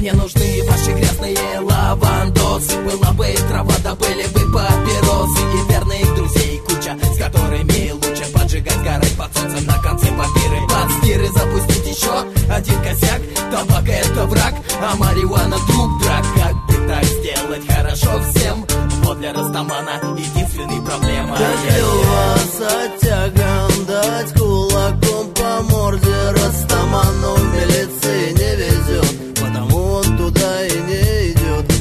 не нужны ваши грязные лавандосы. Была бы трава, да были бы папиросы. И верных друзей куча, с которыми лучше поджигать, горать под солнцем, на конце папиры. Под стиры запустить еще один косяк. Табак это враг, а марихуана друг драк. Как бы так сделать хорошо всем? Вот для Растамана единственная проблема. Хотел вас оттягом дать кулаком по морде. Растаману в милиции не везет.